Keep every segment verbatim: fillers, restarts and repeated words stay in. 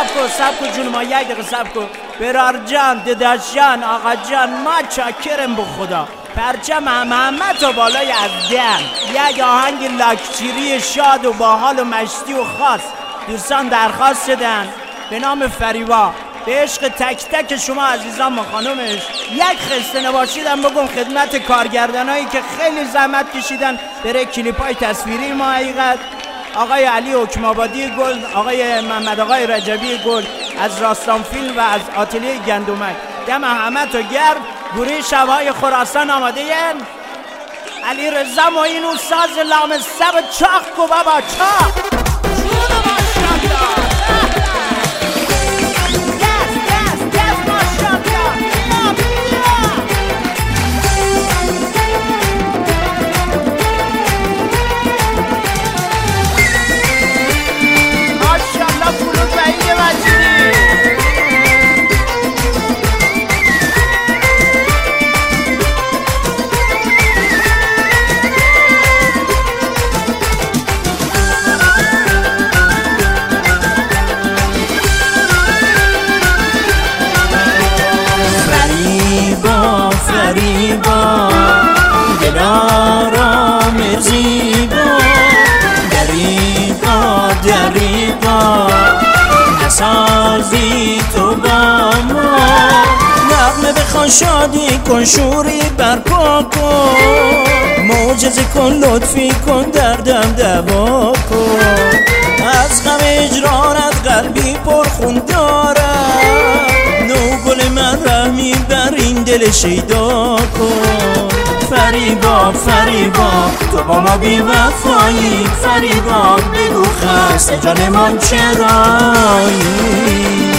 سب کن سب کن جون ما، یک دقیقه سب کن. برار جان، دداش جان، آقا جان، ما چاکرم به خدا. پرچم همه تو بالای ازدن، یک آهنگ لاکچیری شاد و باحال و مشتی و خاص دوستان درخواست دادن به نام فریبا، به عشق تک تک شما عزیزان و خانومش. یک خسته نباشیدم بگم خدمت کارگردانایی که خیلی زحمت کشیدن برای کلیپ های تصویری ما. حقیقت آقای علی حکم آبادی گل، آقای محمد آقای رجبی گل از راستان فیلم و از آتلیه گندمک، دم همه تو گرم. گروه شبهای خراسان آماده ین. علی رضا معین و ساز لام سب چاق کو بابا چاق. فریبا دلارام زیبا، دریقا دریقا نسازی تو با ما. نغمه بخوان شادی کن، شوری برپا کن، معجزه کن، لطفی کن، دردم دوا کن. از غم اجرارت قلبی پرخون دارم، نو گل من رحمی بر این دل شیدا کن. فریبا فریبا تو با ما بی وفایی، فریبا بگو خسته جان من چرایی.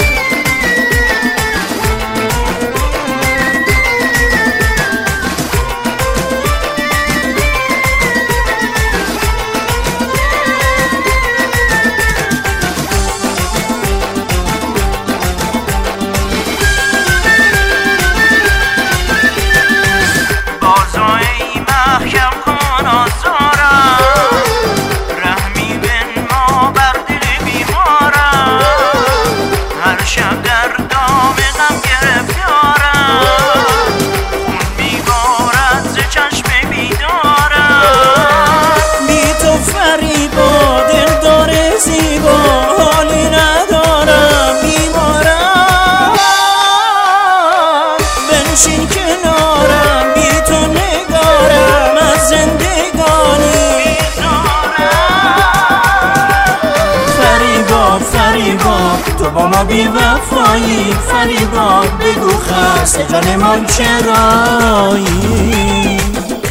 تو با ما بی وفایی، فریبا بگو خسته جان من چرایی.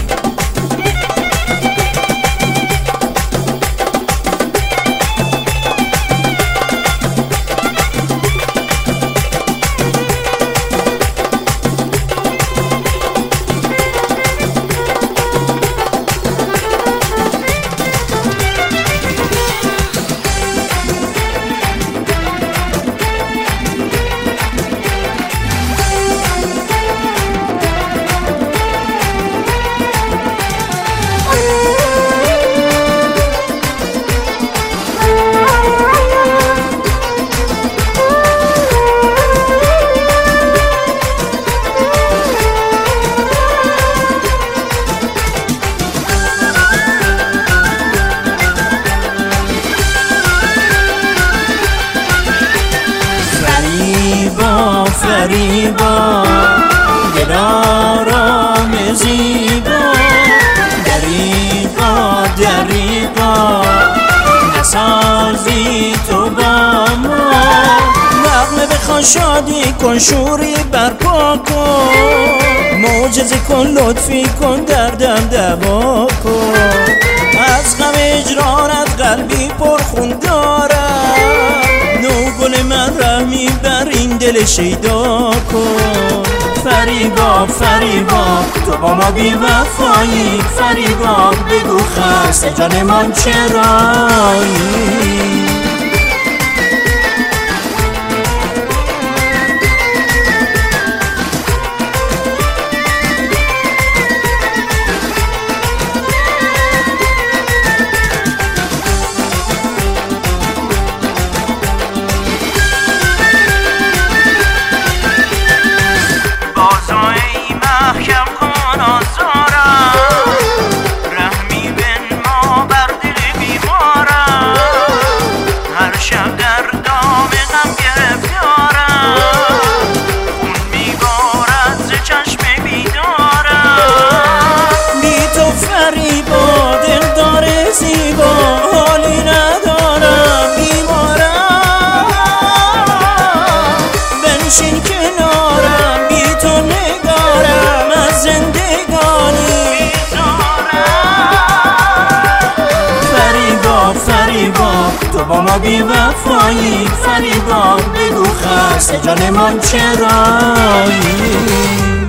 فریبا دلارام زیبا، دریقا دریقا نسازی تو با ما. نغمه بخوان شادی کن، شوری برپا کن، معجزه کن، لطفی کن، دردم دوا کن. از غم اجرارت قلبی پرخون دارم، نو گل من رحمی بر این دل شیدا کن. فریبا فریبا تو با ما بی وفایی، فریبا بگو خسته جان من چرایی. تو با ما بی وفایی، فریبا بگو خسته جان من چرایی.